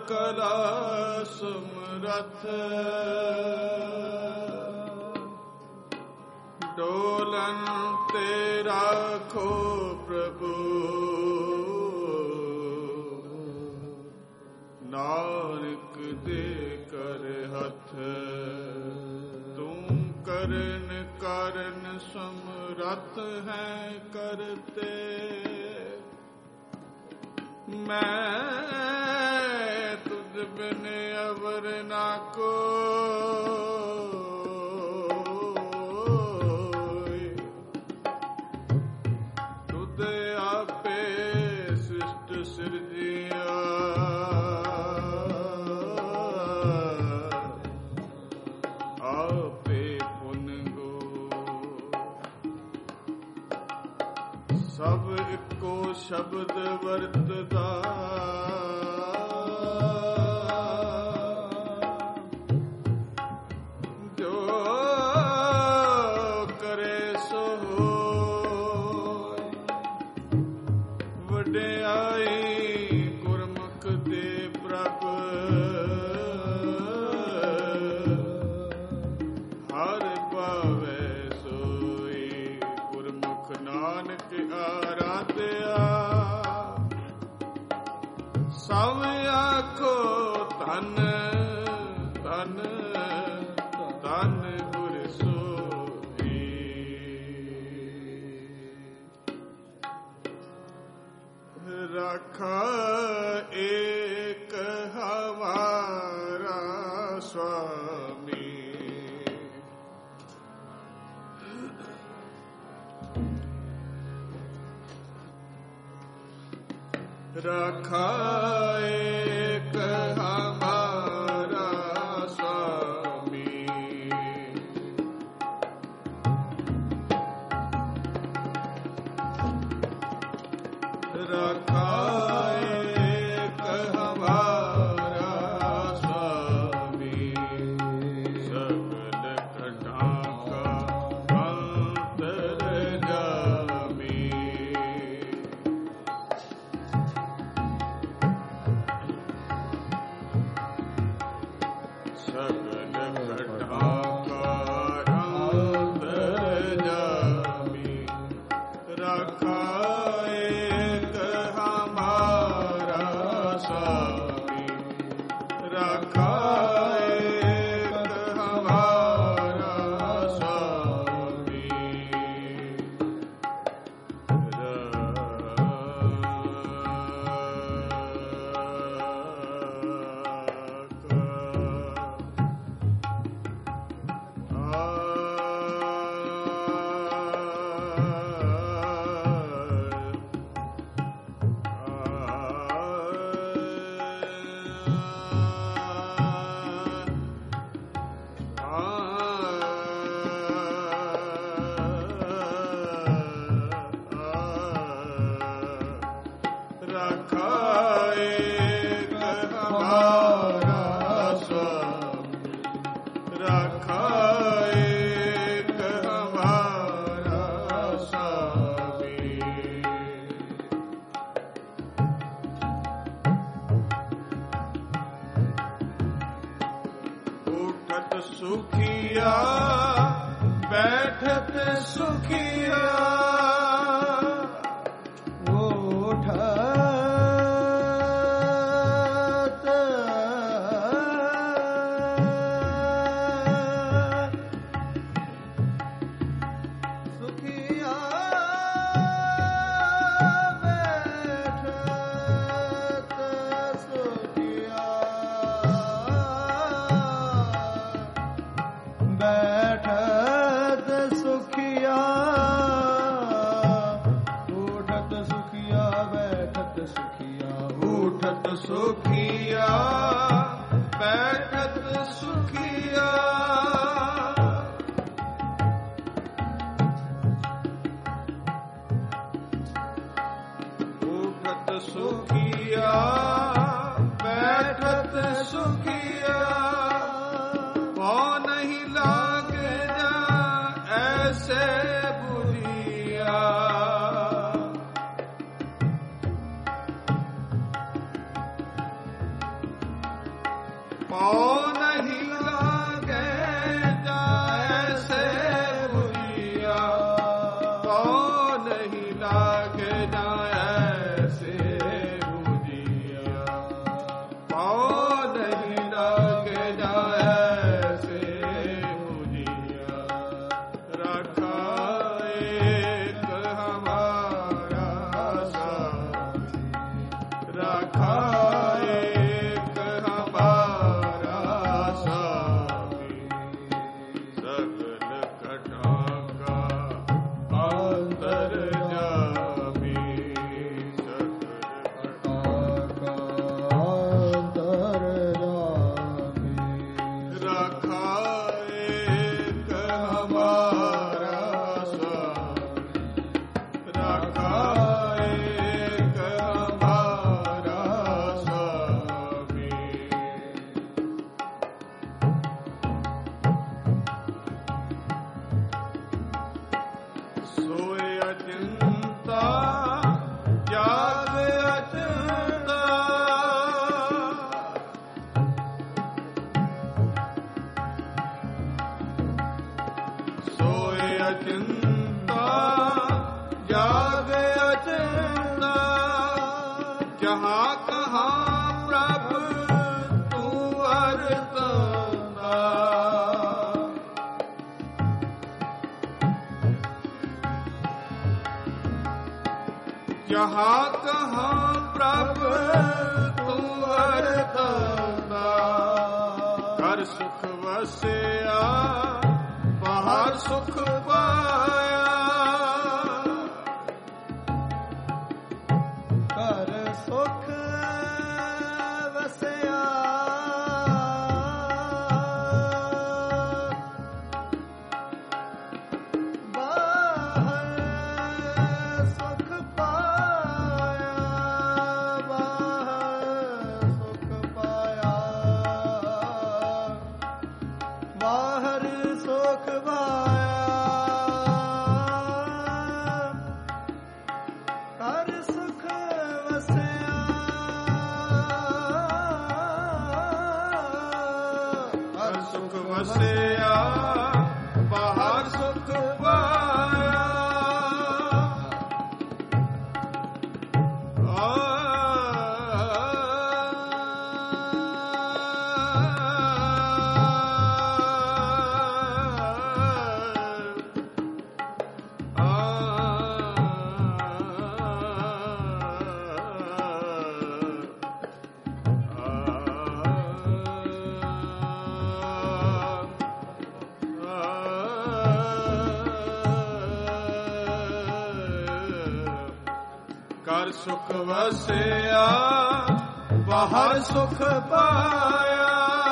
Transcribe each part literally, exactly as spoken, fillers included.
कला समरथ डोलन तेरा खो प्रभु नानक दे कर हथ तुम करन कारण समरथ है करते मैं तुझ बिन अवर ना को तुझ आपे सृष्ट सिरजिया आपे पुन गो सब एको शब्द वर्तदा जो करे सो होय वड्याई गुरमुख दे प्रभ हर पावे सोई गुरमुख नानक आराध्या सब आखो धन धन धन गुर सोई रखा एक हमारा स्वामी रखा एक हमारा स्वामी रखा एक हमारा स्वामी सकल घटा का अंतर्यामी सकल घटा का अंतर्यामी रखा एक हमारा स्वामी रखा एक हमारा स्वामी रखा एक हमारा स्वामी रखा एक हमारा स्वामी उठत सुखिया बैठत सुखिया बैठत सुखिया उठत सुखिया बैठत सुखिया उठत सुखिया बैठत सुखिया उठत सुखिया बैठत सुखिया कौन ही लागे जा ऐसे बुझिया पाँव नहीं लागे जैसे बुझिया, पाँव नहीं लागे जैसे बुझिया, पाँव नहीं लागे जैसे बुझिया। रखा एक हमारा स्वामी, रखा एक हमारा स्वामी, सकल कटा का अंतर्यामी, सकल कटा का अंतर्यामी। रखा एक हमारा स्वामी, रखा एक हमारा स्वामी। सोए अचिंता जागे अचिंता, सोए अचिंता जागे अचिंता। जहाँ कहाँ प्रभु तू वर्तना, जहाँ कहाँ प्रभु तू वर्तना। कर सुख वसिया बाहर सुख पाया, कर सुख वसिया बाहर सुख पाया, बाहर सुख पाया, बाहर सुख पाया। कर सुख वसिया, कर सुख वसिया बाहर सुख पाया। कर सुख वसिया बाहर सुख पाया।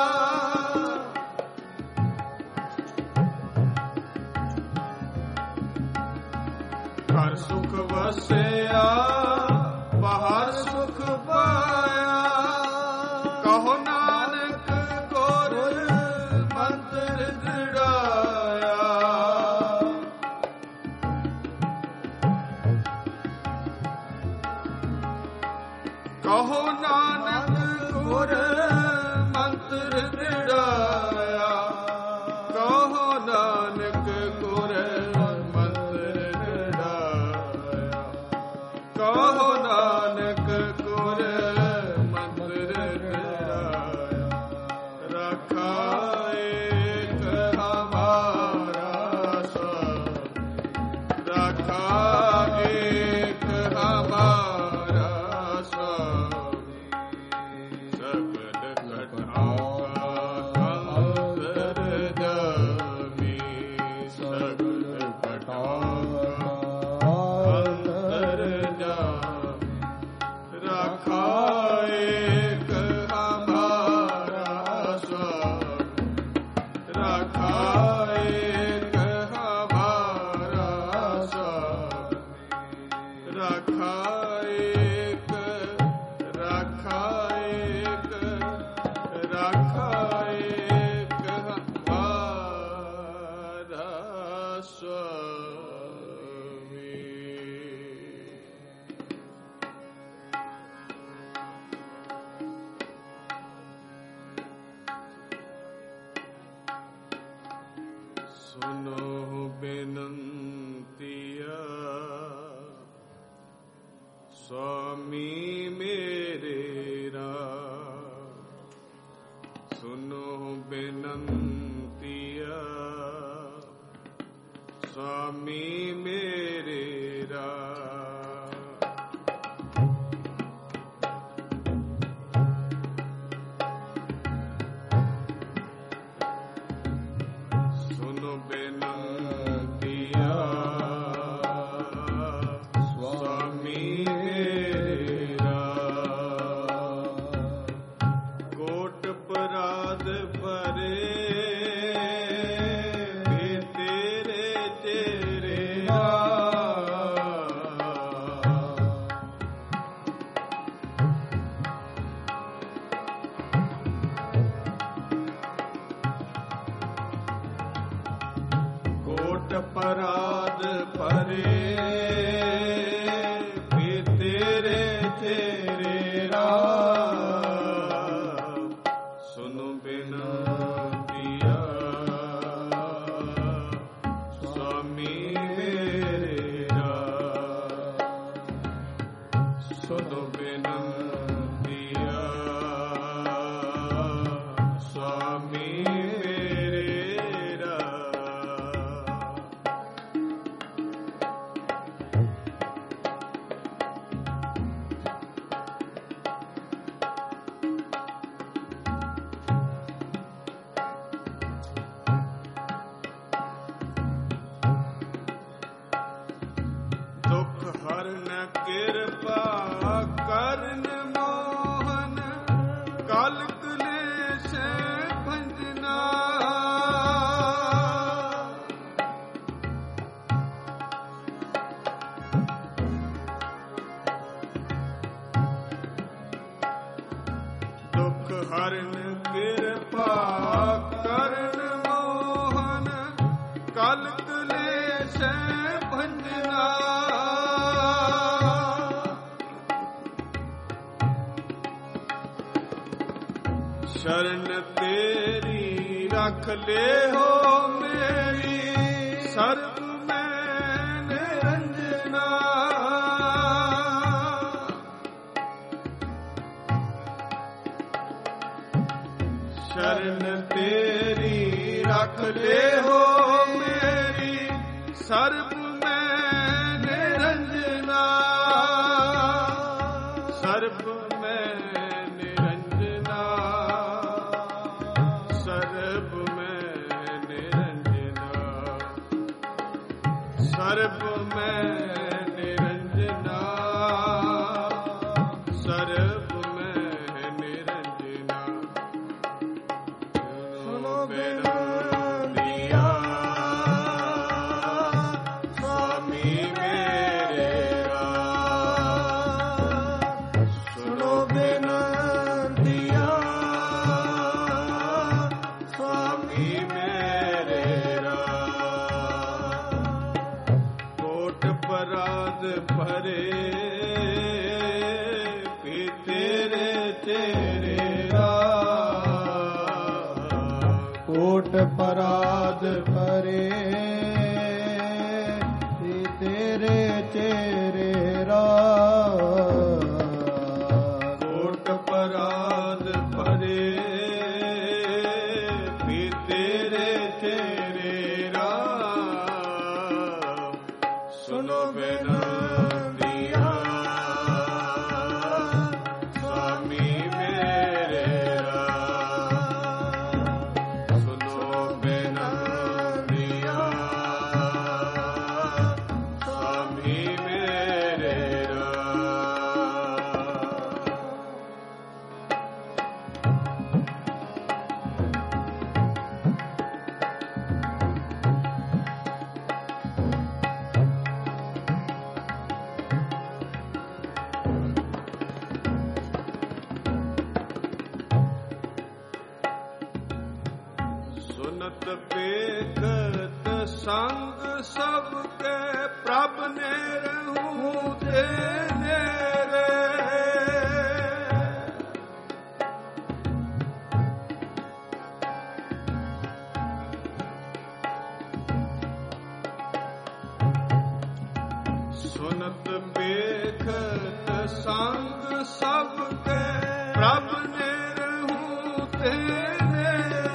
कर सुख वसिया बाहर सुख पाया। कहो नानक गुर मंत्र दृढ़ाया, कहो नानक गुर मंत्र दृढ़ाया, कहो नानक गुर मंत्र दृढ़ाया, कहो नानक गुर मंत्र दृढ़ाया। रखा एक हमारा स्वामी, रखा एक हमारा स्वामी, सकल कटा का अंतर्यामी, सकल कटा का अंतर्यामी। रखा एक हमारा स्वामी, रखा एक हमारा स्वामी, रखा एक, रखा एक, रखा एक हमारा स्वामी। ਸੁਨੋ ਬੇਨੰਤੀਆ ਸੁਆਮੀ ਮੇਰੇ ਰਾਮ। ਸੁਨੋ ਬੇਨੰਤੀਆ ਸੁਆਮੀ ਮੇਰੇ ਰਾਮ। ਸੁਨੋ ਬੇਨੰਤੀਆ ਸੁਆਮੀ ਮੇਰੇ ਰਾਮ। ਕੋਟ ਅਪਰਾਧ ਭਰੇ ਵੇ ਤੇਰੇ ਤੇਰੇ ਰਾਮ। ਕੋਟ ਅਪਰਾਧ ਭਰੇ ਵੇ ਤੇਰੇ ਤੇਰੇ ਰਾਮ। ਸੁਨੋ ਬੇਨੰਤੀਆ ਸੁਆਮੀ ਮੇਰੇ ਰਾਮ। ਸੁਨੋ ਬੇਨੰਤੀਆ ਸੁਆਮੀ ਮੇਰੇ ਰਾਮ। ਦੁਖ ਹਰਨ ਕਿਰਪਾ ਕਰਨ ਮੋਹਨ ਕਲ ਕਲੇਸ਼ ਭੰਜਨਾ। ਦੁਖ ਹਰਨ ਕਿਰਪਾ ਕਰਨ ਮੋਹਨ ਕਲ ਕਲੇਸ਼ ਭੰਜਨਾ। ਸ਼ਰਨ ਤੇਰੀ ਰੱਖ ਲਿਓ ਮੇਰੀ ਸਰਬ ਮੈਂ ਨਿਰੰਜਨਾ। ਸ਼ਰਨ ਤੇਰੀ ਰੱਖ ਲਿਓ ਮੇਰੀ ਸਰਬ ਮੈਂ ਨਿਰੰਜਨਾ। ਸਰਬ ਮੈਂ ਨਿਰੰਜਨਾ। ਸਰਬ ਮੈਂ ਨਿਰੰਜਨਾ। ਸਰਬ ਮੈਂ ਨਿਰੰਜਨਾ। ਸਰਬ ਮੈਂ ਨਿਰੰਜਨਾ। ਸੁਨੋ ਬੇਨੰਤੀਆ ਸੁਆਮੀ ਮੇਰੇ ਰਾਮ। ਸੁਨੋ ਬੇਨੰਤੀਆ ਸੁਆਮੀ ਮੇਰੇ ਰਾਮ। ਕੋਟ ਅਪਰਾਧ ਭਰੇ ਵੇ ਤੇਰੇ ਤੇਰੇ ਰਾਮ। ਕੋਟ ਅਪਰਾਧ ਭਰੇ ਵੇ ਤੇਰੇ ਤੇਰੇ ਰਾਮ। ਕੋਟ ਅਪਰਾਧ ਭਰੇ ਵੇ ਤੇਰੇ ਤੇਰੇ ਰਾਮ। ਸੁਨੋ ਬੇਨੰਤੀਆ ਸੁਆਮੀ ਮੇਰੇ ਰਾਮ। ਸੁਨੋ ਬੇਨੰਤੀਆ ਸੁਆਮੀ ਮੇਰੇ ਸੁਨਤ ਪੇਖਤ ਸੰਗ ਸਭ ਕੇ ਪ੍ਰਭ ਨੇ ਰਹੂੰ ਤੇ ਨੇਰੇ। ਸੁਨਤ ਵੇਖਤ ਸੰਗ ਸਭ ਕੇ ਪ੍ਰਭ ਨੇ ਰਹੂੰ ਤੇਰੇ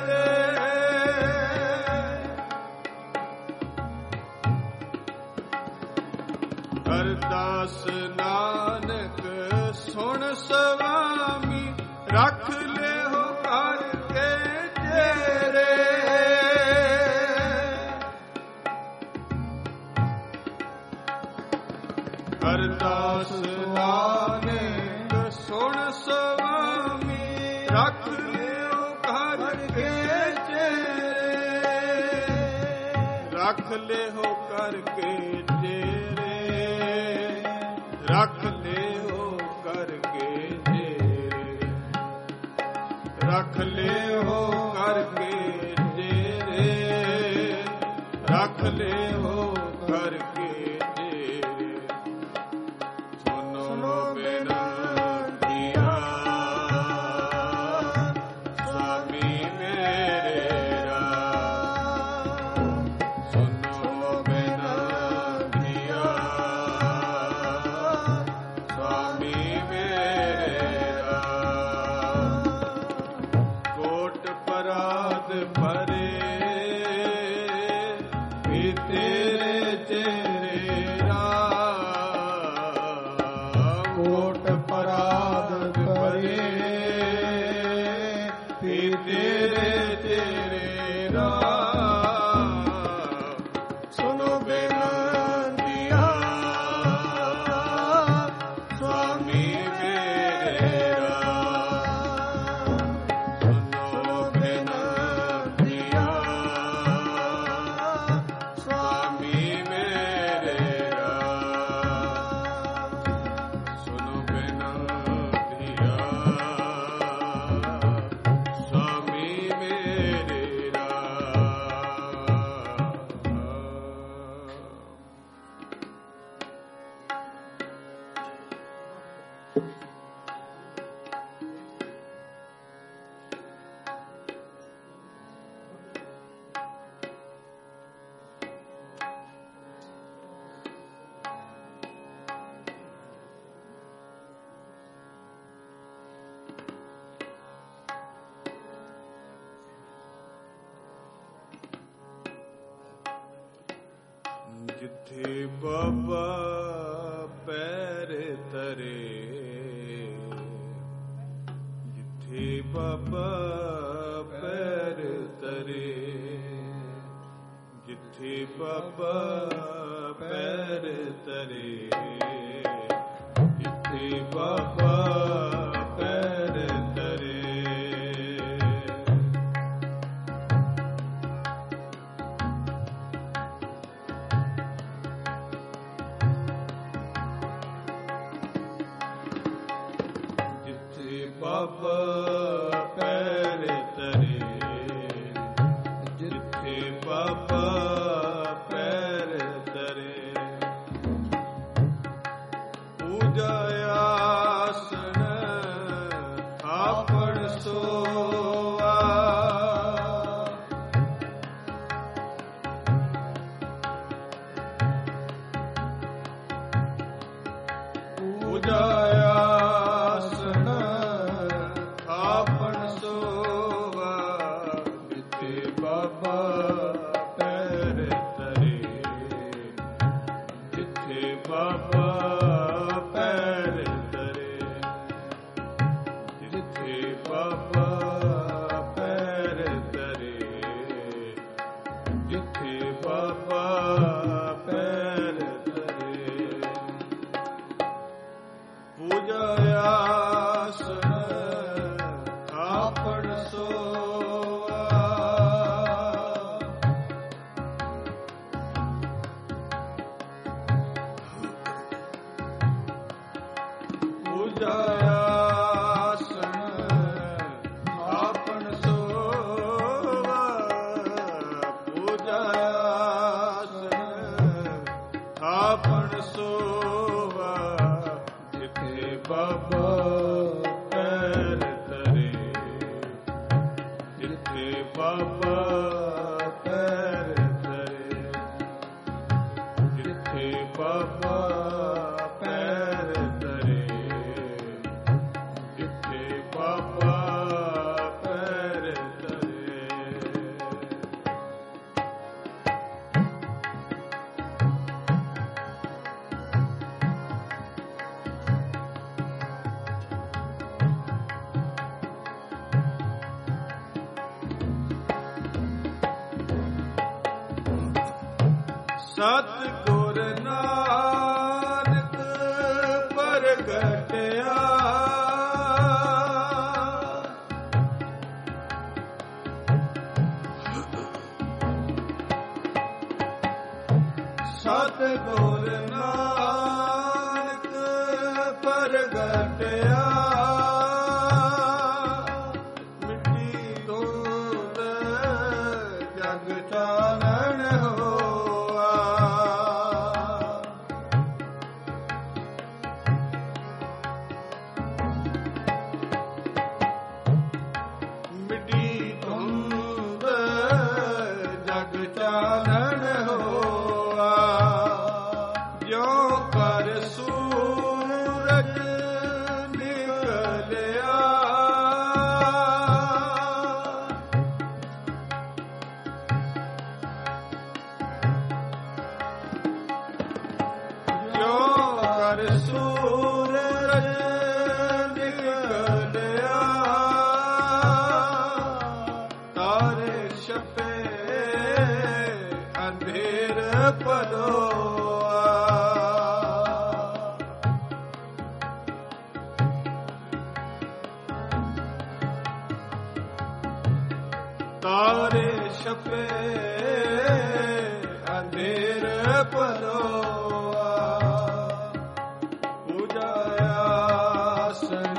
ਅਰਦਾਸ ਨਾਨਕ ਸੁਣ ਸੁਆਮੀ ਰੱਖ ਲਿਓ ਕਰਕੇ ਤੇਰੇ ਅਰਦਾਸ ਨਾਨਕ ਸੁਣ ਸੁਆਮੀ ਰੱਖ ਲਿਓ ਕਰਕੇ ਤੇਰੇ ਰੱਖ ਲਿਓ ਕਰਕੇ ਤੇਰੇ ਰੱਖ ਲਿਓ ਕਰਕੇ ਤੇਰੇ ਰੱਖ ਲਿਓ ਕਰਕੇ ਤੇਰੇ ਰੱਖ ਲਿਓ ਕਰਕੇ ਤੇਰੇ ਸੁਨੋ ਬੇਨਤੀਆ ਸੁਆਮੀ ਮੇਰਾ ਸੁਨੋ ਬੇਨਤੀਆ ਸੁਆਮੀ ਮੇਰਾ ਕੋਟ ਪਰਾਧ ਭਰੇ ਵੀ ਤੇਰੇ ਤੇਰੇ ਰਾਮ ਕੋਟ ਪਰਾਧ ਭਰੇ ਵੀ ਤੇਰੇ ਤੇਰੇ ਰਾਮ ਸੁਨੋ ਬੇਨਤੀਆ ਸੁਆਮੀ ਮੇਰਾ ਸੁਨੋ ਬੇਨਤੀਆ ਸੁਆਮੀ ਮੇਰਾ ਸੁਨੋ ਬੇਨਤੀਆ ਸੁਆਮੀ ਮੇਰਾ ਜਿੱਥੇ ਬਾਬਾ ਪੈਰ ਤਰੇ ਜਿੱਥੇ ਬਾਬਾ ਪੈਰ ਤਰੇ ਜਿੱਥੇ ਬਾਬਾ ਪੈਰ ਤਰੇ ਜਿੱਥੇ ਬਾਬਾ ਪੈਰ ਤਰੇ ਜਿੱਥੇ ਬਾਬਾ ਪੈਰ ਤਰੇ ਜਿੱਥੇ ਬਾਬਾ ਪੈਰ ਤਰੇ ਪੂਜਾ ਆਸਣ ਆਪਣ ਸੋਆ ਪੂਜਾ ਆਸਣ ਆਪਣ ਸੋਵਾ ਜਿੱਥੇ ਬਾਬਾ ਪੈਰ ਤਰੇ ਜਿੱਥੇ ਬਾਬਾ ਪੈਰ ਤਰੇ ਜਿੱਥੇ ਬਾਬਾ ਪੈਰ ਤਰੇ ਜਿੱਥੇ ਬਾਬਾ ਪੈਰ ਤਰੇ ਪੂਜਾ ਆਸਣ ਆਪਣ ਸੋਆ ਪੂਜਾ ਆਸਣ ਆਪਣ ਸੋਵਾ ਪੂਜਾ ਆਸਣ ਆਪਣ ਸੋਵਾ ਜਿੱਥੇ ਬਾਬਾ ਪੈਰ ਤਰੇ ਜਿੱਥੇ ਬਾਬਾ ਪੈਰ ਤਰੇ ਜਿੱਥੇ ਬਾਬਾ ਸਤਿਗੁਰ ਨਾਨਕ ਪ੍ਰਗਟਿਆ ਸਤਿਗੁਰ ਨਾਨਕ ਪ੍ਰਗਟਿਆ ਮਿੱਟੀ ਧੁੰਦ ਜਗ ਚਾਨਣ ਹੋਆ ਮਿੱਟੀ ਧੁੰਦ ਜਗ ਚਾਨਣ ਹੋਆ ਜਿਉ ਕਰ ਸੂਰਜ ਨਿਕਲਿਆ ਜਿਉ ਕਰ ਸੂਰਜ ਨਿਕਲਿਆ ਤਾਰੇ ਛਪੇ ਅੰਧੇਰ ਪਲੋਆ ਤਾਰੇ ਛਪੇ ਅੰਧੇਰ ਪਲੋਆ ਪੂਜਾ ਆਸਣ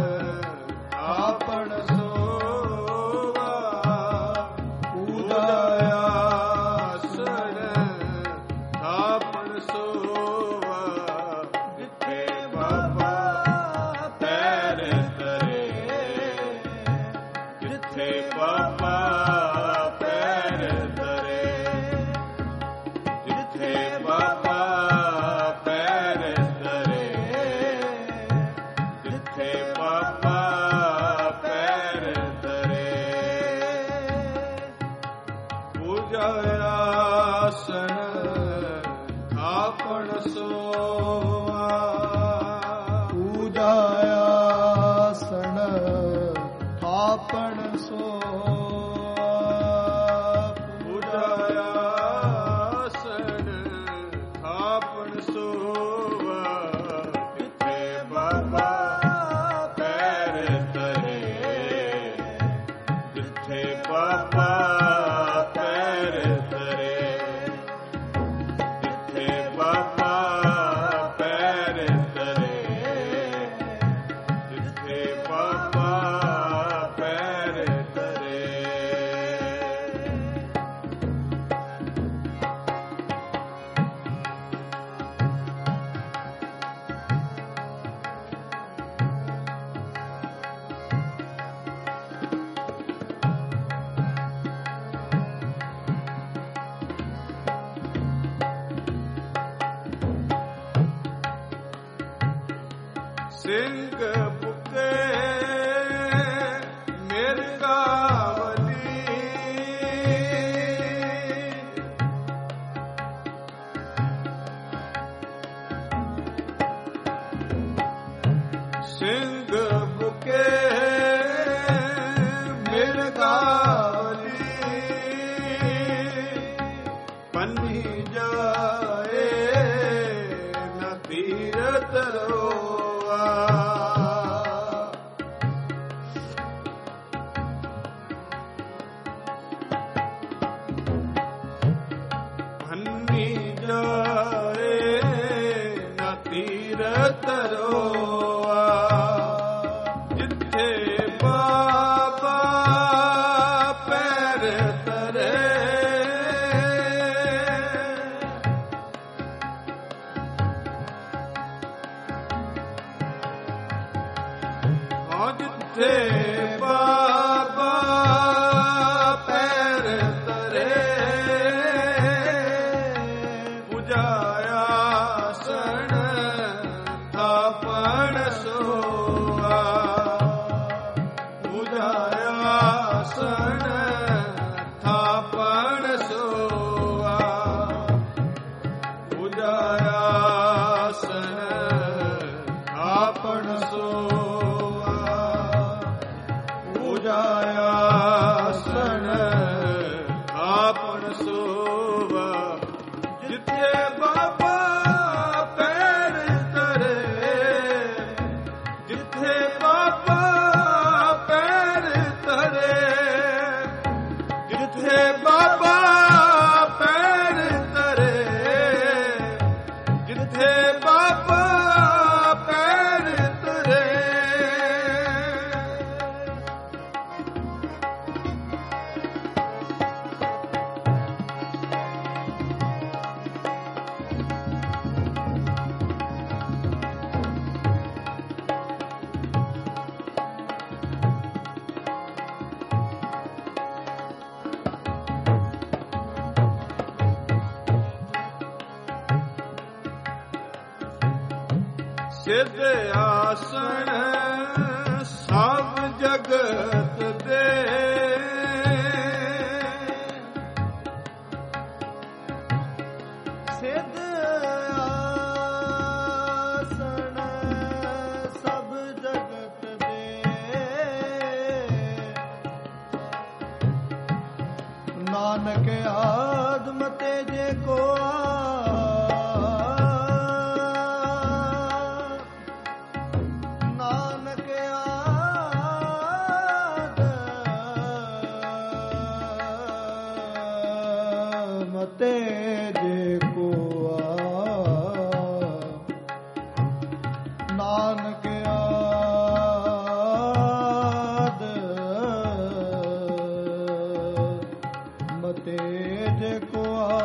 ਆਪਣ ਸੋਵਾ ਪੂਜਾ ਆਸਣ ਆਪਣ ਸੋਵਾ ਜਿੱਥੇ ਬਾਬਾ ਪੈਰ ਧਰੇ ਜਿੱਥੇ ਬਾਬਾ ਪੈਰ ਧਰੇ ਜਿੱਥੇ ਬਾਬਾ ਪੈਰ ਧਰੇ ਜਿੱਥੇ ਬਾਬਾ ਪੈਰ ਧਰੇ ਪੂਜਾ ਆਸਣ ਆਪਣ ਸੋਵਾ ਪੂਜਾ ਆਸਣ ਆਪਣ ਸੋਆ ਪੂਜਾ ਆਸਣ ਆਪਣ ਸੋਵਾ ਜਿੱਥੇ ਬਾਬਾ ਪੈਰ ਧਰੇ ਜਿੱਥੇ ਬਾਬਾ ਪੈਰ ਧਰੇ ਜਿੱਥੇ ਬਾਬਾ ਪੈਰ ਧਰੇ ਜਿੱਥੇ ਬਾਬਾ ਪੈਰ ਧਰੇ ਸਿੰਘ ਬੁਕੇ ਮਿਰਗਾਵਲੀ ਸਿੰਘ ਬੁਕੇ ਮਿਰਗਾਵਲੀ ਪੰਨੀ ਜਾਏ ਨ ਤੀਰਤ ਰੋਆ ਪੰਨੀ ਜਾਏ ਨ ਤੀਰਤ ਰੋਆ ਜਿੱਥੇ ਬਾਬਾ ਪੈਰ ਧਰੇ ਜਿੱਥੇ ਬਾਬਾ ਪੈਰ ਧਰੇ ਪੂਜਾ ਆਸਣ ਬਾਬਾ ਪੈਰ ਧਰੇ, ਜਿੱਥੇ ਬਾਬਾ ਪੈਰ ਧਰੇ। ਸਿੱਧ ਆਸਣ ਸਭ ਜਗਤ ਦੇ, ਸਿੱਧ ਆਸਣ ਸਭ ਜਗਤ ਦੇ, ਨਾਨਕ ਆਦਮ ਤੇਜੇ ਕੋ ਤੇਜੇ ਕੋ ਨਾਨਕ ਆਦ ਮਤੇਜੇ ਕੋ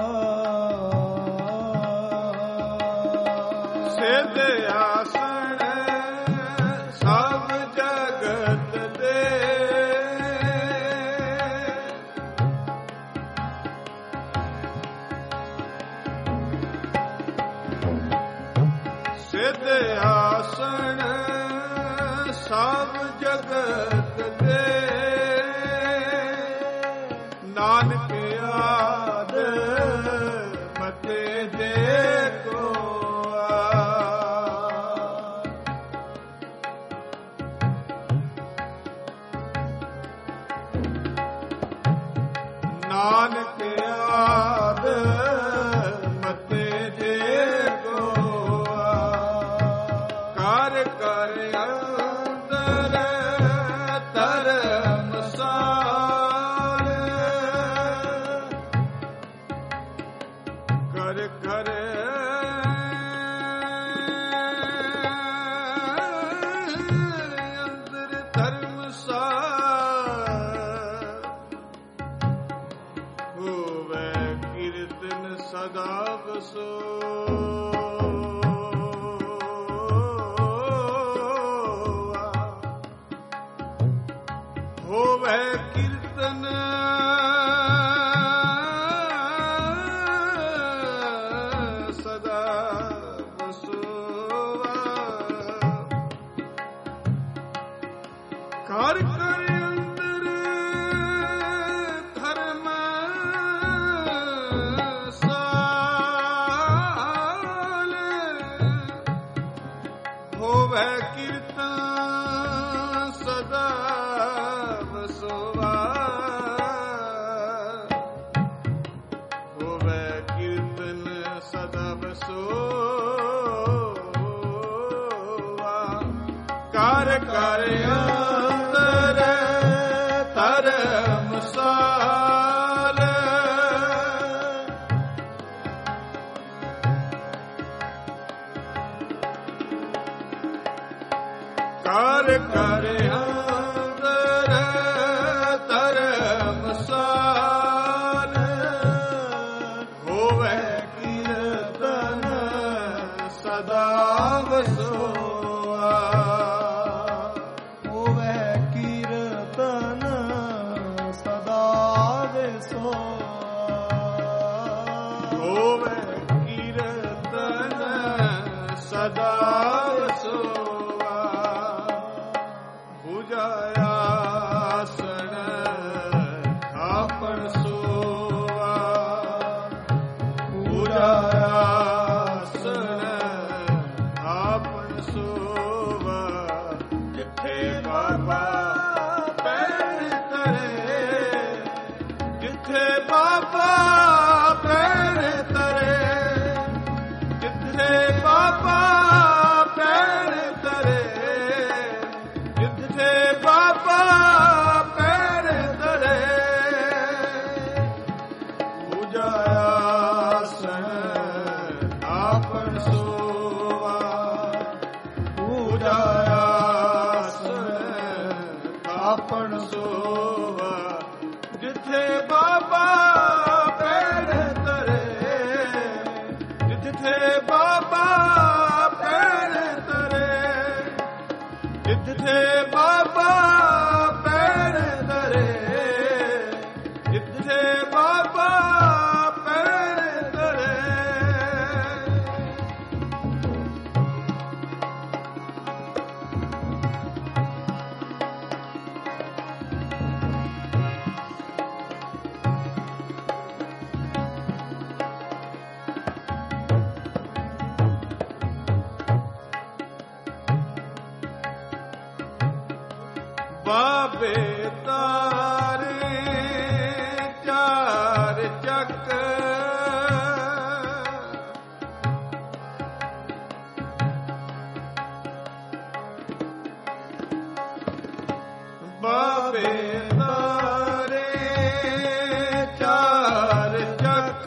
ਸਿੱਧ ਆਸਣ ਸਭ ਜਗਤ ਦੇ, ਸਿੱਧ ਆਸਣ ਸਭ ਜਗਤ ਦੇ, ਨਾਨਕ ਆਦ ਮਤੇ ਦੇ ਕੋ ਨਾਨਕ ਆਦ ਮਤੇ ਦੇ ਕੋ ਕਰ ਕਰ ਅੰਦਰ ਧਰਮਸਾਲ, ਕਰ ਕਰ ਅੰਦਰ ਧਰਮਸਾਲ, ਹੋਵੇ ਕੀਰਤਨ ਸਦਾ ਵਸੋ। ਹੋਵੇ ਕੀਰਤਨ ਸਦਾ ਵਸੋਵਾ, ਕਰ ਕਰ ਅੰਦਰ ਧਰਮ ਸਾਲ, ਹੋਵੇ ਕੀਰਤਨ ਸਦਾ ਵਸੋਵਾ, ਹੋਵੇ ਕੀਰਤਨ ਸਦਾ ਵਸੋਵਾ, ਕਰ ਕਰ ਅੰਦਰ ਧਰਮਸਾਲ, ਕਰ ਕਰ ਅੰਦਰ ਧਰਮਸਾਲ, ਹੋਵੇ ਕੀਰਤਨ ਸਦਾ ਵਸੋਆ, ਹੋਵੇ ਕੀਰਤਨ ਸਦਾ ਵਸੋਆ, ਹੋਵੇ ਕੀਰਤਨ ਸਦਾ ਵਸੋਆ, ਆਸਣ ਖਾਪਣ ਸੋਵਾ, ਪੂਰਾ ਆਸਣ ਖਾਪਣ ਸੋਵਾ, ਜਿੱਥੇ ਬਾਬਾ ਪੈਰ ਧਰੇ, ਜਿੱਥੇ ਬਾਬਾ ਪੈਰ ਧਰੇ, ਜਿੱਥੇ ਬਾਬਾ ਪੈਰ ਜਿੱਥੇ ਬਾਬਾ ਪੈਰ ਧਰੇ, ਜਿੱਥੇ ਬਾਬਾ ਪੈਰ ਧਰੇ, ਜਿੱਥੇ ਬਾਬਾ ਪੈਰ ਧਰੇ, ਜਿੱਥੇ ਬਾਬਾ ਪੈਰ ਧਰੇ। ਬਾਬੇ ਤਾਰੇ ਚਾਰ ਚੱਕ, ਬਾਬੇ ਤਾਰੇ ਚਾਰ ਚੱਕ,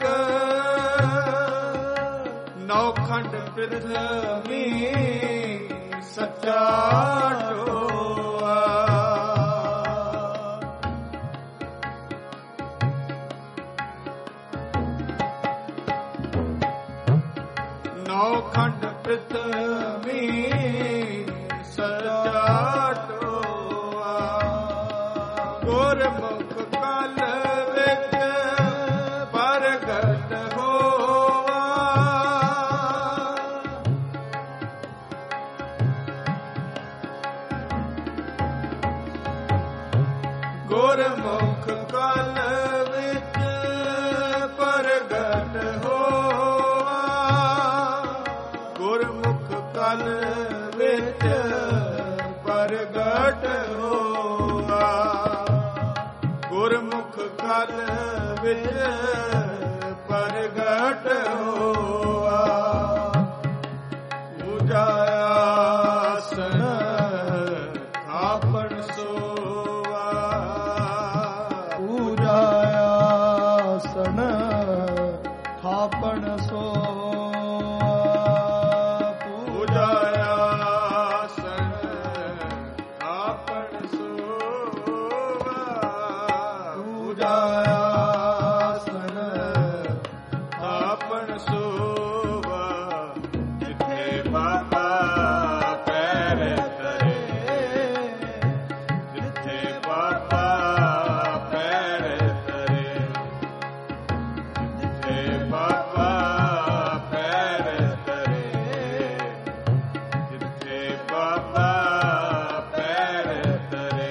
ਨੌਖੰਡ ਪ੍ਰਿਥਵੀ ਸੱਚਾ ਨੌਖੰਡ ਪ੍ਰਿਥਵੀ ਸੱਚਾ ਟੋਆ। ਗੁਰਮੁਖ ਕਲ ਵਿੱਚ ਪ੍ਰਗਟ ਹੋਆ, ਗੁਰਮੁਖ ਕਲ ਵਿੱਚ ਪ੍ਰਗਟ ਹੋਆ, ਗੁਰਮੁਖ ਕਲ ਵਿੱਚ ਪ੍ਰਗਟ ਹੋਆ, ਗੁਰਮੁਖ ਕਲ ਵਿੱਚ ਪ੍ਰਗਟ ਹੋਆ। ਉਜਾਸਨ ਥਾਪਣ ਸੋਆ, ਉਜਾਸਨ ਥਾਪਣ ਸੋਆ, ਉਜਾਸਨ ਥਾਪਣ ਸੋਆ, ਉਜਾਸਨ ਥਾਪਣ ਸੋਆ। ਜਿੱਥੇ ਬਾਬਾ ਪੈਰ ਧਰੇ, ਜਿੱਥੇ ਬਾਬਾ ਪੈਰ ਧਰੇ, ਜਿੱਥੇ ਬਾਬਾ ਪੈਰ ਧਰੇ, ਜਿੱਥੇ ਬਾਬਾ ਪੈਰ ਧਰੇ।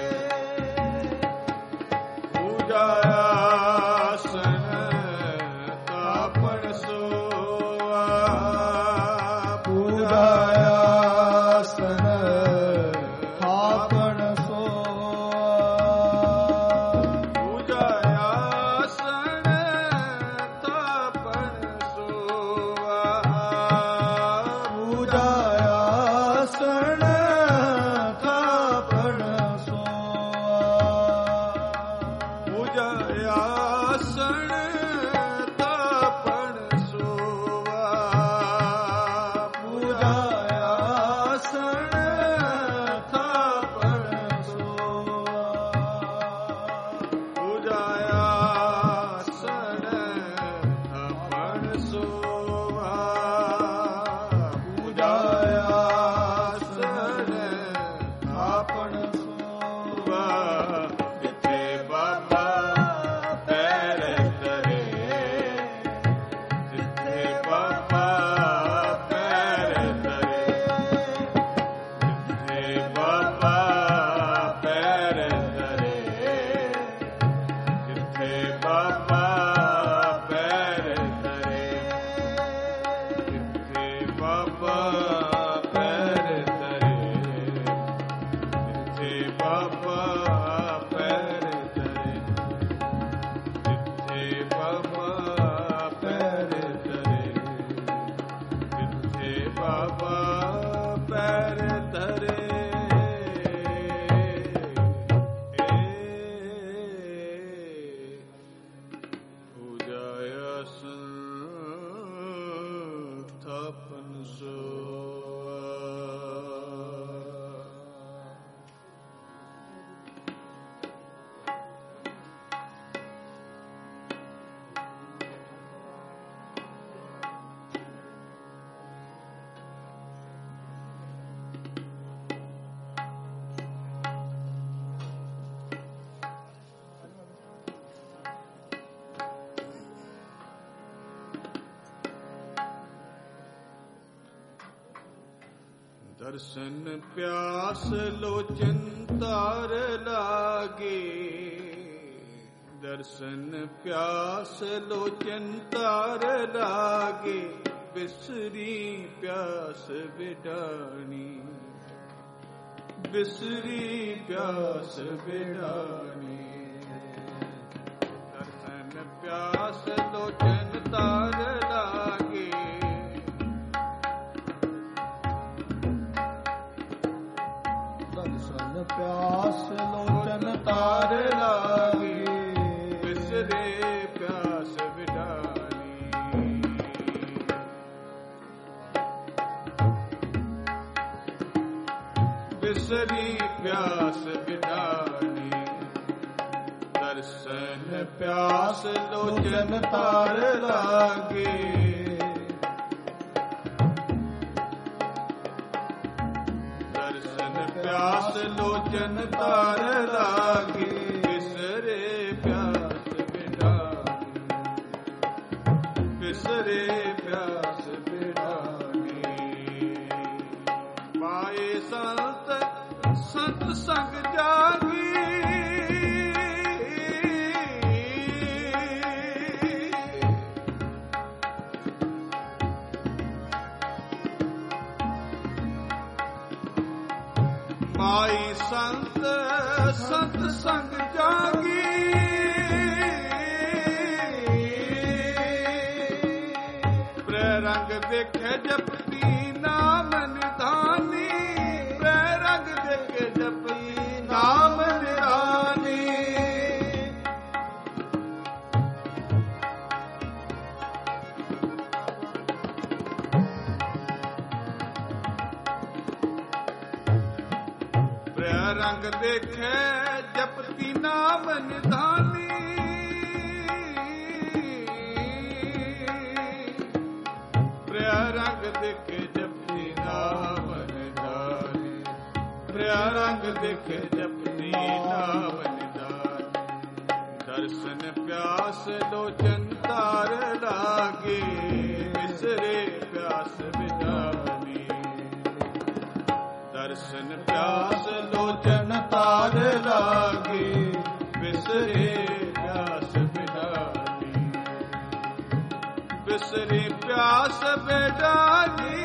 ਉਜਾਸਨ ਥਾਪਣ ਸੋਆ, ਉਜਾਸਨ ਥਾਪਣ ਸੋਆ, ਉਜਾਸਨ ਥਾਪਣ ਸੋਆ, ਉਜਾਸਨ ਥਾਪਣ ਸੋਆ, ਉਜਾਸਨ ਥਾਪਣ ਸੋਆ, ਉਜਾਸਨ ਥਾਪਣ ਸੋਆ, ਉਜਾਸਨ ਥਾਪਣ ਸੋਆ, ਉਜਾਸਨ ਥਾਪਣ ਸੋਆ। ਜਿੱਥੇ ਬਾਬਾ ਪੈਰ ਧਰੇ, ਜਿੱਥੇ ਬਾਬਾ ਪੈਰ ਧਰੇ, ਜਿੱਥੇ ਬਾਬਾ ਪੈਰ ਧਰੇ, ਜਿੱਥੇ ਬਾਬਾ ਪੈਰ ਧਰੇ, ਜਿੱਥੇ ਬਾਬਾ ਪੈਰ ਧਰੇ, ਜਿੱਥੇ ਬਾਬਾ ਪੈਰ ਧਰੇ, ਜਿੱਥੇ ਬਾਬਾ ਪੈਰ ਧਰੇ, ਜਿੱਥੇ ਬਾਬਾ ਪੈਰ ਧਰੇ। दर्शन प्यास लोचन तार लागे, दर्शन प्यास लोचन तार लागे, बिसरी प्यास बिडानी, बिसरी प्यास बिडानी। दर्शन प्यास लोचन तार लागे, दर्शन प्यास लोचन तार लागे, बिसरे प्यास बिडानी। बिसरी प्यास बिडानी, दर्शन प्यास लोचन तार लागे, दर्शन प्यास लोचन तार लागे, बिसरे प्यास बिडानी, बिसरे प्यास बिडानी। पाए संत संत संग जागी, माई संत संत संग जागी, प्ररंग देखे जपती नाम निधानी, प्ररंग देखे जपती नाम निधानी। रंग देखे जपती नाम निधानी, प्रिया रंग देखे जपती नाम निधानी, प्रिया रंग देखे जपती नाम निधानी। दर्शन प्यास लोचन तार लागे, बिसरे प्यास बिडानी, दर्शन प्यास लोचन तार लागे, बिसरे प्यास बिडानी, बिसरी प्यास बिडानी,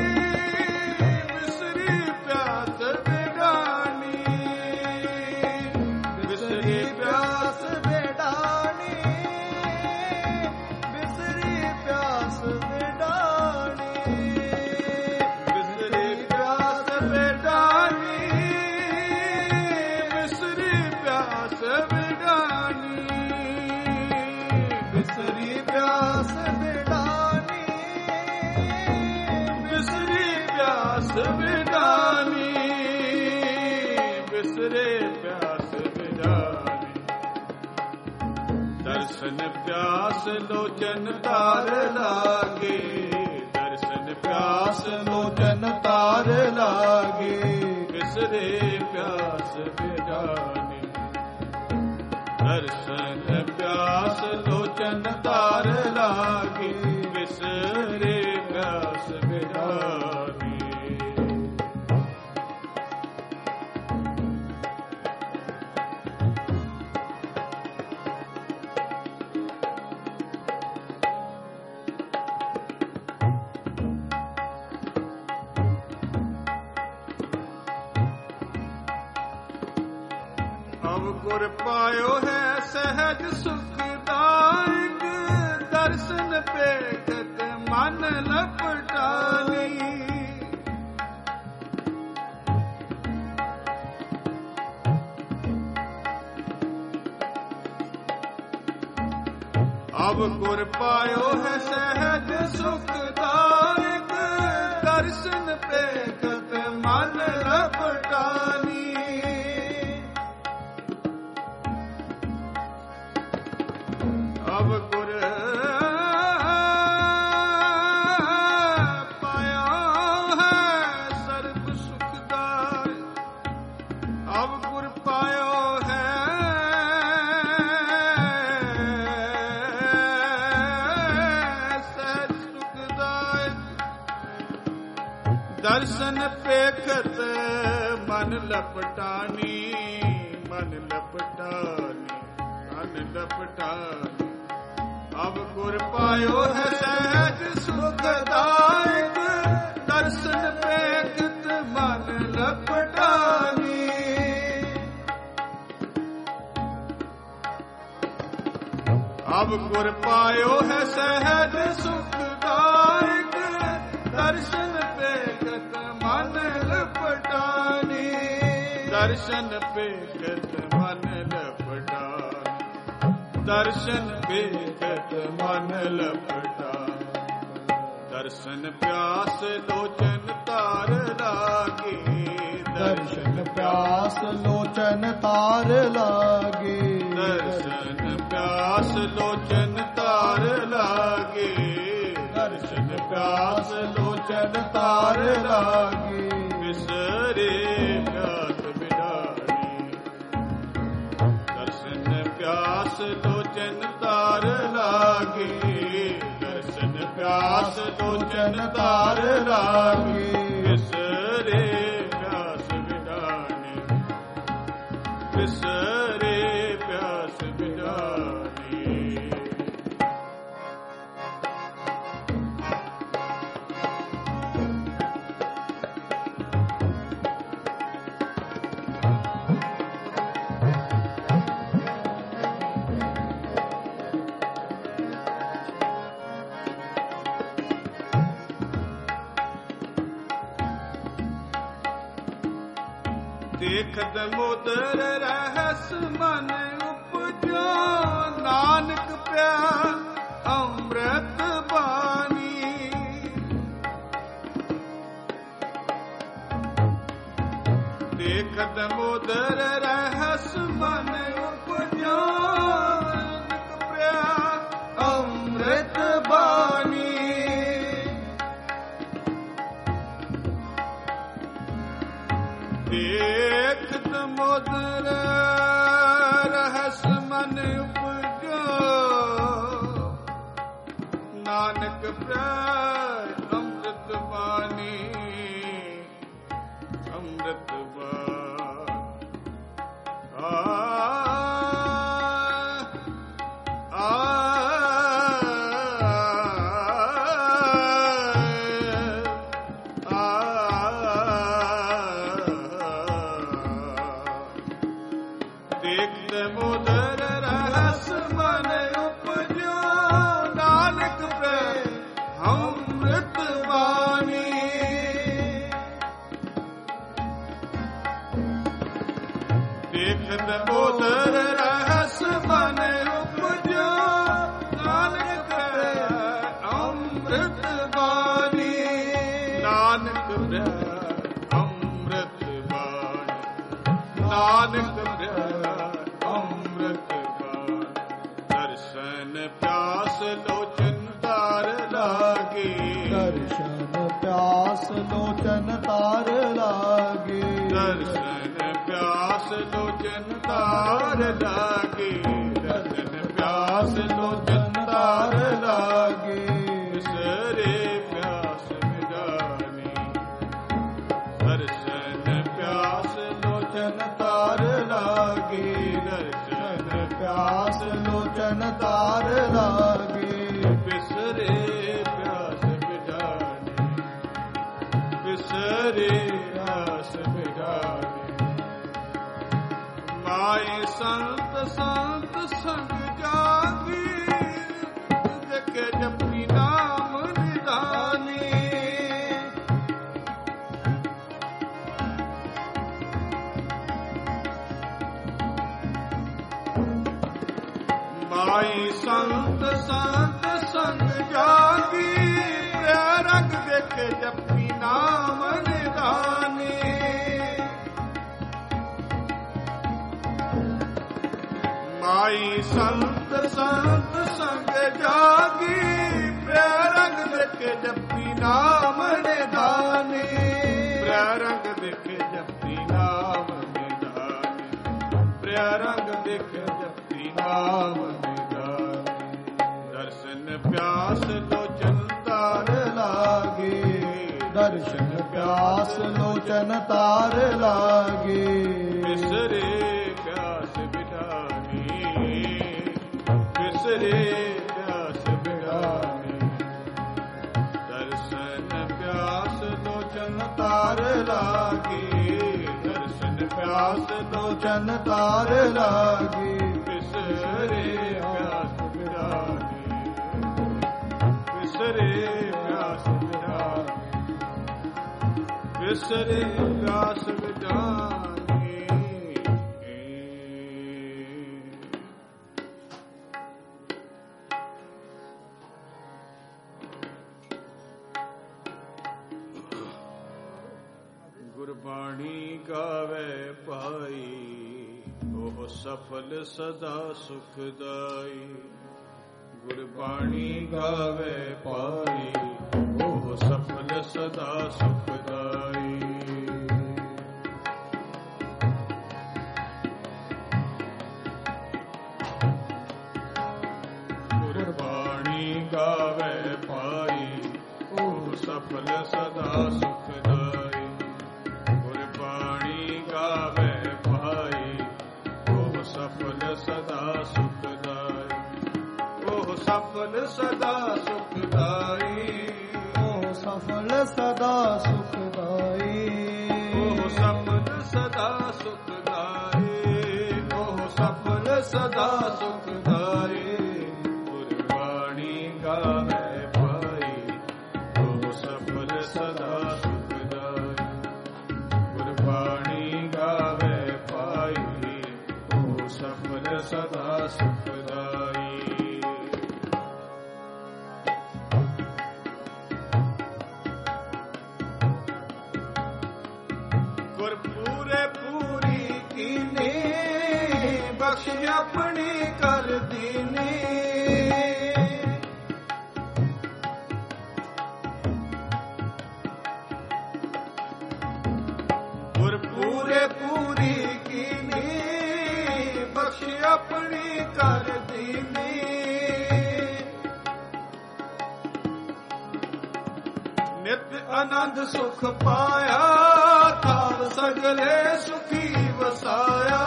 बिसरी प्यास बिडानी, बिसरी प्यास बिडानी, बिसरी प्यास बिडानी, बिसरी प्यास बिडानी, बिसरी प्यास बिडानी, बिसरी प्यास बिडानी, बिसरी प्यास बिडानी, बिसरे प्यास बिडानी। दर्शन प्यास लोचन तार लागे, दर्शन प्यास लोचन तार लागे, बिसरे प्यास बिडानी, दर्शन प्यास लोचन तार लागे, बिसरे प्यास बिडानी। अब गुर पायो है सहज सुखदायक, दर्शन पेखत मन लपटानी, अब गुर पायो है सहज सुखदायक, दर्शन पेखत मन लपटानी। अब गुर पाया है सर्व सुखदाय, अब गुर पायो है सहज सुखदाय, दर्शन ਪੇਖਤ ਮਨ ਲਪਟਾਨੀ, ਮਨ ਲਪਟਾਨੀ, ਮਨ ਲਪਟਾਨੀ। ਅਬ ਗੁਰ ਪਾਇਓ ਹੈ ਸਹਿਜ ਸੁਖਦਾਇਕ, ਦਰਸ਼ਨ ਪੇਖਤ ਮਨ ਲਪਟਾਨੀ। ਅਬ ਗੁਰ ਪਾਇਓ ਹੈ ਸਹਿਜ ਸੁਖਦਾਇਕ, ਦਰਸ਼ਨ ਪੇਖਤ ਮਨ ਲਪਟਾਨੀ। ਦਰਸ਼ਨ ਪੇਖਤ ਮਨ ਲਪਟਾਨੀ, ਦਰਸ਼ਨ ਪੇਖਤ ਮਨ ਲਪਟਾਨੀ। ਦਰਸ਼ਨ ਪਿਆਸ ਲੋਚਨ ਤਾਰ ਲਾਗੇ, ਦਰਸ਼ਨ ਪਿਆਸ ਲੋਚਨ ਤਾਰ ਲਾਗੇ। ਦਰਸ਼ਨ ਪਿਆਸ ਲੋਚਨ ਤਾਰ ਲਾਗੇ, ਦਰਸ਼ਨ ਪਿਆਸ ਲੋਚਨ ਤਾਰ ਲਾਗੇ। ਵਿਸਰੇ ਪਿਆਸ ਬਿਡਾਣੀ, ਦਰਸ਼ਨ ਪਿਆਸ ਲੋਚਨ ਤਾਰ ਲਾਗੇ, ਦਰਸ਼ਨ ਪਿਆਸ ਲੋਚਨ ਤਾਰ ਲਾਗੇ। ਵਿਸਰੇ ਪਿਆਸ ਬਿਡਾਣੀ, ਵਿਸਰੇ ਪਿਆਸ ਬਿਡਾਣੀ। ਦੇਖਤ ਮੁਦਰ ਰਹਿਸ ਮਨ ਉਪਜੋ, ਨਾਨਕ ਪਿਆ ਅੰਮ੍ਰਿਤ ਬਾਣੀ। ਦੇਖਤ ਮੁਦਰ ਰਹਿਸ ਮਨ ਉਪਜੋ, ਨਾਨਕ ਪਿਆ ਅੰਮ੍ਰਿਤ ਬਾਣੀ। ਦੇਖਤ ਮੁਦਰ ਰਹਿਸ ਮਨ ਉਪਜੋ, ਨਾਨਕ ਪਿਆਰ ਅੰਮ੍ਰਿਤ ਬਾਣੀ। ਅੰਮ੍ਰਿਤ ਬਾਣੀ ਆ ਮੁਦਰ ਰਹਿਸ ਮਨ ਉਪਜੋ, ਨਾਨਕ ਪਿਆਰ ਅੰਮ੍ਰਿਤ ਬਾਣੀ। ਦੇਖਤ ਮੁਦਰ ਰਹਿਸ ਮਨ ਉਪਜੋ, ਨਾਨਕ ਪਿਆਰ ਅੰਮ੍ਰਿਤ ਬਾਣੀ। ਨਾਨਕ ਪਿਆਰ ਅੰਮ੍ਰਿਤ ਬਾਣੀ, ਨਾਨਕ ਪਿਆਰ ਅੰਮ੍ਰਿਤ ਬਾਣੀ। ਦਰਸ਼ਨ ਪਿਆਸ ਲੋਚਨ ਤਾਰ ਲਾਗੇ, ਦਰਸ਼ਨ ਪਿਆਸ ਲੋਚਨ ਤਾਰ ਲਾਗੇ। ਦਰਸ਼ਨ ਪਿਆਸ ਲੋਚਨ ਤਾਰ ਲਾਗੇ, ਦਰਸ਼ਨ ਪਿਆਸ ਲੋਚਨ ਤਾਰ ਲਾਗੇ। ਵਿਸਰੇ ਪਿਆਸ ਬਿਡਾਣੀ, ਦਰਸ਼ਨ ਪਿਆਸ ਲੋਚਨ ਤਾਰ ਲਾਗੇ, ਦਰਸ਼ਨ ਪਿਆਸ ਲੋਚਨ ਤਾਰ ਲਾਗੇ। ਵਿਸਰੇ ਪਿਆਸ ਬਿਡਾਣੀ, ਵਿਸਰੇ ਪਿਆਸ ਬਿਡਾਣੀ। ਮਾਈ ਸੰਤ ਸੰਤ ਸੰਗ ਜਾਗੀ, ਦੇਖੇ ਜਪੀ ਨਾਮ ਨਿਧਾਨੀ। ਮਾਈ ਸੰਤ ਸੰਤ ਸੰਗ ਜਾਗੀ, ਪ੍ਰਿਆ ਰੰਗ ਦੇਖੇ ਜਪੀ ਨਾਮ ਨਿਧਾਨੀ। ਮਾਈ ਸੰਤ ਸੰਤ ਸੰਗ ਜਾਗੀ, ਪ੍ਰਿਆ ਰੰਗ ਦੇਖੇ ਜਪੀ ਨਾਮ ਨਿਧਾਨੀ। ਪ੍ਰਿਆ ਰੰਗ ਦੇਖੇ ਜਪੀ ਨਾਮ ਨਿਧਾਨੀ, ਪ੍ਰਿਆ ਰੰਗ ਦੇਖੇ ਜਪੀ ਨਾਮ ਨਿਧਾਨੀ। ਦਰਸ਼ਨ ਪਿਆਸ ਲੋਚਨ ਤਾਰ ਲਾਗੇ, ਦਰਸ਼ਨ ਪਿਆਸ ਪਿਆਸ ਲੋਚਨ ਤਾਰ ਲਾਗੇ। ਬਿਸਰੇ ਪਿਆਸ ਬਿਟਾਨੀ, ਬਿਸਰੇ ਪਿਆਸ ਬਿਟਾਨੀ, ਦਰਸ਼ਨ ਪਿਆਸ ਲੋਚਨ ਤਾਰ ਲਾਗੇ, ਦਰਸ਼ਨ ਪਿਆਸ ਲੋਚਨ ਤਾਰ ਲਾਗੇ। ਬਿਸਰੇ ਪਿਆਸ ਬਿਟਾਨੀ, ਬਿਸਰੇ ਪਿਆਸ ਬਿਟਾਨੀ, ਬਿਸਰੇ ਪਿਆਸ ਬਿਟਾਨੀ। ਗੁਰਬਾਣੀ ਗਾਵੇ ਭਾਈ, ਉਹ ਸਫਲ ਸਦਾ ਸੁਖਦਾਈ। ਗੁਰਬਾਣੀ ਗਾਵੇ ਭਾਈ, ਉਹ ਸਫਲ ਸਦਾ ਸੁਖਦਾਈ। ਗੁਰਬਾਣੀ ਗਾਵੇ ਭਾਈ, ਉਹ ਸਫਲ ਸਦਾ ਸੁਖਦਾਈ। ਗੁਰਬਾਣੀ ਗਾਵੇ ਭਾਈ, ਉਹ ਸਫਲ ਸਦਾ ਸੁਖਦਾਈ। ਉਹ ਸਫਲ ਸਦਾ ਸੁਖਦਾਈ, ਉਹ ਸਫਲ ਸਦਾ ਸੁਖਦਾਈ। ਉਹ ਸਫਲ ਸਦਾ ਸੁਖਦਾਈ, ਉਹ ਸਫਲ ਸਦਾ ਸੁਖਦਾਈ। ਗੁਰਬਾਣੀ ਗਾਵੇ ਭਾਈ, ਉਹ ਸਫਲ ਸਦਾ ਸੁਖਦਾਈ। ਗੁਰਬਾਣੀ ਗਾਵੇ ਭਾਈ, ਉਹ ਸਫਲ ਸਦਾ ਸੁਖਦਾਈ। ਗੁਰਪੂਰੇ ਪੂਰੀ ਕੀਨੀ, ਬਖਸ਼ ਆਪਣੀ ਕਰ ਦੀਨੀ। ਗੁਰਪੂਰੇ ਪੂਰੀ ਕੀਨੀ, ਬਖਸ਼ ਆਪਣੀ ਕਰ ਦੀਨੀ। ਨਿਤ ਆਨੰਦ ਸੁਖ ਪਾਇਆ, ਥਾਵ ਸਗਲੇ ਸੁਖੀ ਵਸਾਇਆ।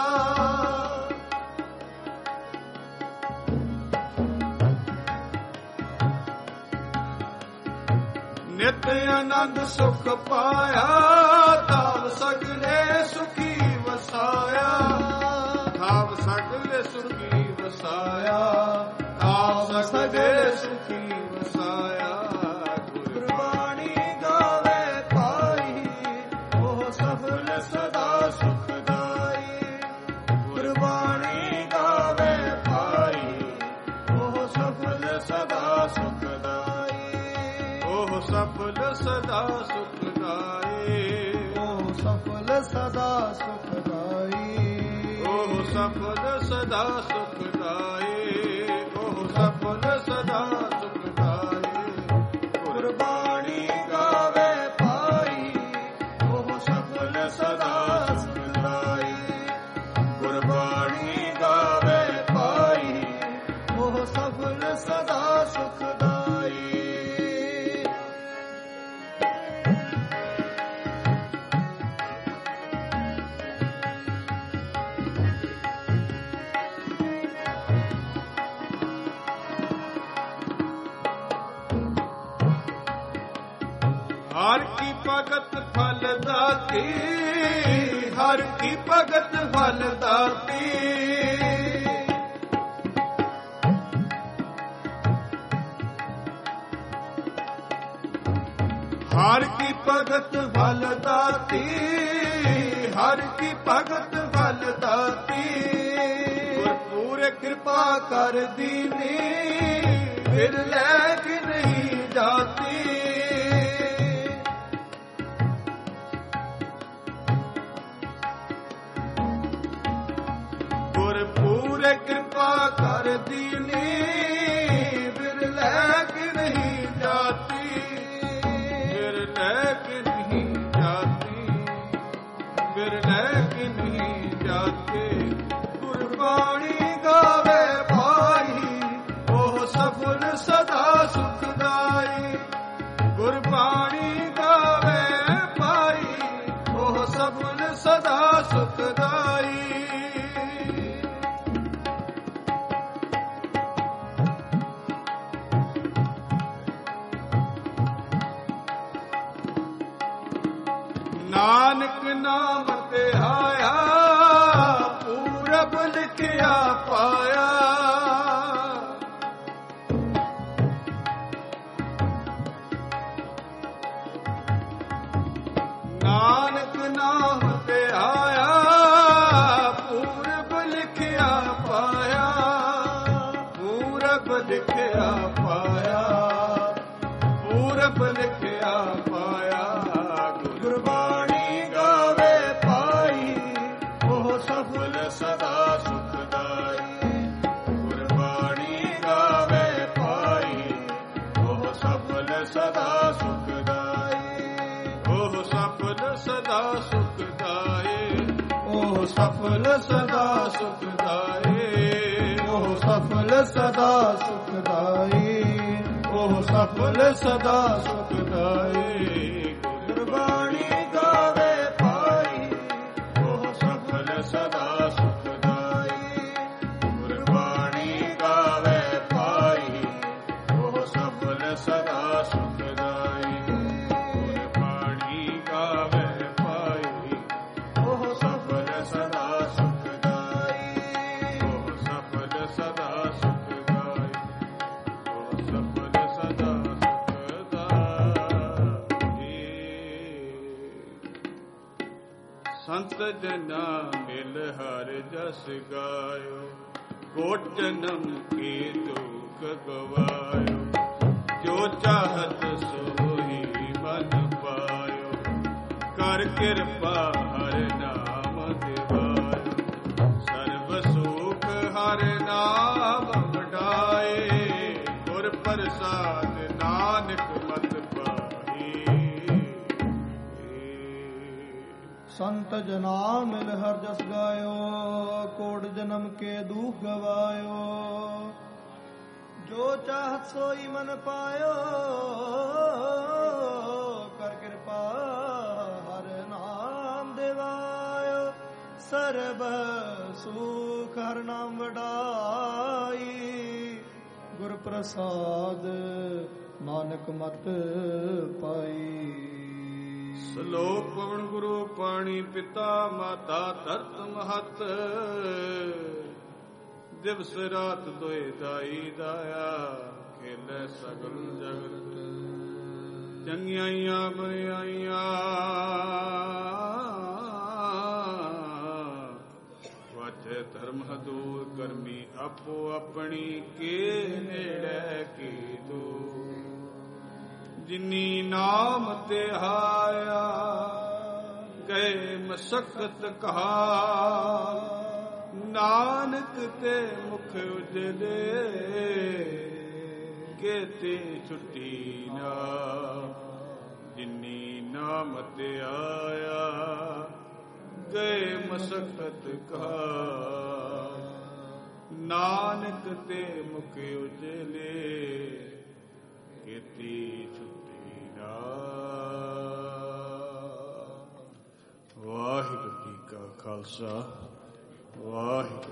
ਨਿਤ ਆਨੰਦ ਸੁਖ ਪਾਇਆ, ਥਾਵ ਸਗਲੇ ਸੁਖੀ ਵਸਾਇਆ। ਥਾਵ ਸਗਲੇ ਸੁਖੀ ਵਸਾਇਆ, ਥਾਵ ਸਗਲੇ ਸੁਖੀ ਵਸਾਇਆ। ਗੁਰਬਾਣੀ ਗਾਵੇ ਭਾਈ, ਉਹ ਸਫਲ ਸਦਾ ਸੁਖਦਾਈ। ਗੁਰਬਾਣੀ ਗਾਵੇ ਭਾਈ, ਉਹ ਸਫਲ ਸਦਾ ਸੁਖਦਾਈ। ਉਹ ਸਫਲ ਸਦਾ ਸੁਖਦਾਈ, ਉਹ ਸਫਲ ਸਦਾ ਸੁਖਦਾਈ। ਉਹ ਸਫਲ ਸਦਾ ਸੁਖਦਾਈ, ਉਹ ਸਫਲ ਸਦਾ ਸੁਖਦਾਈ। ਗੁਰਬਾਣੀ ਗਾਵੇ ਭਾਈ, ਉਹ ਸਫਲ ਸਦਾ ਸੁਖਦਾਈ। ਗੁਰਬਾਣੀ ਗਾਵੇ ਭਾਈ, ਉਹ ਸਫਲ ਸਦਾ ਸੁਖਦਾਈ। हर की भगत फल दाती, हर की भगत फल दाती। हर की भगत फल दाती, हर की भगत फल दाती। पूरे कृपा कर दीनी, फिर लैक नहीं जाती। पूरे कृपा कर दीनी, फिर लैक नहीं जाती। फिर लैक नहीं जाती, फिर लैक नहीं जाती। गुरबाणी गावे भाई, वो सफल सदा सुखदाई। गुरबाणी गावे ਨਾਨਕ ਨਾਮ ਤੇ ਆਇਆ ਪੂਰਬ ਲਿਖਿਆ ਪਾਇਆ। ਨਾਨਕ ਨਾਮ ਤੇ ਆਇਆ ਪੂਰਬ ਲਿਖਿਆ ਪਾਇਆ। ਪੂਰਬ ਲਿਖਿਆ ਪਾਇਆ ਪੂਰਬ ਲਿਖਿਆ ਪਾਇਆ। ਗੁਰਬਾਣੀ ਗਾਵੇ ਪਾਈ ਉਹ ਸਫਲ ਸਦਾ ਸੁਖਦਾਈ। ਗੁਰਬਾਣੀ ਗਾਵੇ ਪਾਈ ਉਹ ਸਫਲ ਸਦਾ ਸੁਖਦਾਈ। ਉਹ ਸਫਲ ਸਦਾ ਸੁਖਦਾਈ। ਉਹ ਸਫਲ ਸਦਾ ਸੁਖਦਾਈ। ਉਹ ਸਫਲ ਸਦਾ ਸੁਖਦਾਈ। ਉਹ ਸਫਲ ਸਦਾ ਸੁਖਦਾਈ। ਗੁਰਬਾਣੀ ਗਾਵੇ ਪਾਈ ਉਹ ਸਫਲ ਸਦਾ ਸੁਖਦਾਈ। ਗੁਰਬਾਣੀ ਗਾਵੇ ਪਾਈ ਉਹ ਸਫਲ ਸਦਾ ਸੁਖਦਾਈ। ਗੁਰਬਾਣੀ ਗਾਵੇ ਪਾਈ ਉਹ ਸਫਲ ਸਦਾ ਸੁਖਦਾਈ। ਉਹ ਸਫਲ ਸਦਾ ਸੁਖਦਾਈ। ਉਹ ਸਫਲ ਸਦਾ ਸੰਤ ਜਨਾ ਮਿਲ ਹਰ ਜਸ ਗਾਇਓ। ਕੋਟ ਜਨਮ ਕੀ ਦੁਖ ਗਵਾਇਓ। ਜੋ ਚਾਹਤ ਸੋਈ ਮਨ ਪਾਇਓ। ਕਰ ਕਿਰਪਾ ਹਰ ਨਾਮ ਦਿਵਾਇਓ। ਸਰਬ ਸੁਖ ਹਰ ਨਾਮ ਵਡਾਏ। ਗੁਰ ਪ੍ਰਸਾਦ ਨਾਨਕ ਮਤ ਸੰਤ ਜਨਾ ਮਿਲ ਹਰ ਜਸ ਗਾਇਓ। ਕੋਟ ਜਨਮ ਕੇ ਦੁਖ ਗਵਾਇਓ। ਜੋ ਚਾਹਤ ਸੋਈ ਮਨ ਪਾਇਓ। ਕਰ ਕਿਰਪਾ ਹਰ ਨਾਮ ਦਿਵਾਇਓ। ਸਰਬ ਸੁਖ ਹਰ ਨਾਮ ਵਡਾਈ। ਗੁਰ ਪ੍ਰਸਾਦ ਨਾਨਕ ਮਤ ਪਾਈ। ਸ਼ਲੋਕ ਪਵਨ ਗੁਰੂ ਪਾਣੀ ਪਿਤਾ ਮਾਤਾ ਧਰਤ ਮਹਤ। ਦਿਵਸ ਰਾਤ ਦੋਇ ਦਾਈ ਦਾਇਆ। ਖੇਲੇ ਸਗਲ ਜਗਤ ਚੰਗਿਆਈਆਂ ਬਰਿਆਈਆਂ। ਵਾਚੇ ਧਰਮ ਹਦੂਰ ਕਰਮੀ ਆਪੋ ਆਪਣੀ ਕੇ ਨੇੜੇ ਕੀ ਦੂਰ। ਜਿਨੀ ਨਾਮ ਤੇ ਆਇਆ ਗਏ ਮਸਕਤ ਕਹਾ। ਨਾਨਕ ਤੇ ਮੁਖ ਉਜਲੇ ਕੇਤੇ ਛੁੱਟੀ ਨਾ। ਜਿਨੀ ਨਾਮ ਤੇ ਆਇਆ ਗਏ ਮਸਕਤ ਕਹਾ। ਨਾਨਕ ਤੇ ਮੁਖ ਉਜਲੇ ਕੇਤੀ ਛੁੱਟੀ। ਵਾਹਿਗੁਰੂ ਜੀ ਕਾ ਖਾਲਸਾ ਵਾਹਿਗੁਰੂ